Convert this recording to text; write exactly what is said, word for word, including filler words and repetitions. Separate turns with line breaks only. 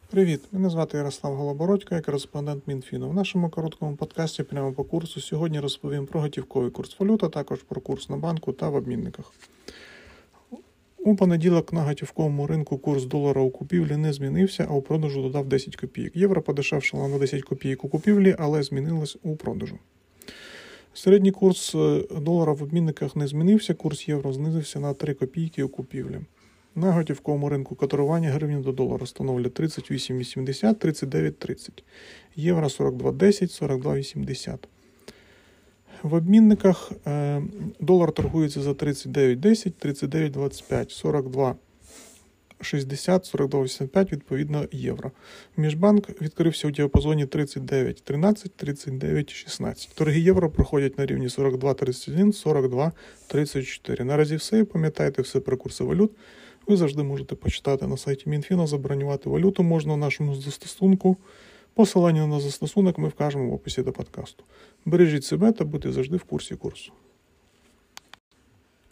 Привіт! Мене звати Ярослав Голобородько, я кореспондент Мінфіну. В нашому короткому подкасті прямо по курсу сьогодні розповім про готівковий курс валют, а також про курс на банку та в обмінниках. У понеділок на готівковому ринку курс долара у купівлі не змінився, а у продажу додав десять копійок. Євро подешевшало на десять копійок у купівлі, але змінилось у продажу. Середній курс долара в обмінниках не змінився, курс євро знизився на три копійки у купівлі. На готівковому ринку котирування гривні до долара становлять тридцять вісім вісімдесят, тридцять дев'ять тридцять. Євро сорок два десять, сорок два вісімдесят. В обмінниках е, долар торгується за тридцять дев'ять десять, тридцять дев'ять двадцять п'ять, сорок два шістдесят, сорок два вісімдесят п'ять, відповідно, євро. Міжбанк відкрився у діапазоні тридцять дев'ять тринадцять, тридцять дев'ять шістнадцять. Торги євро проходять на рівні сорок два тридцять один, сорок два тридцять чотири. Наразі все. Пам'ятайте все про курси валют. Ви завжди можете почитати на сайті Мінфіну, забронювати валюту можна в нашому застосунку. Посилання на застосунок ми вкажемо в описі до подкасту. Бережіть себе та будьте завжди в курсі курсу.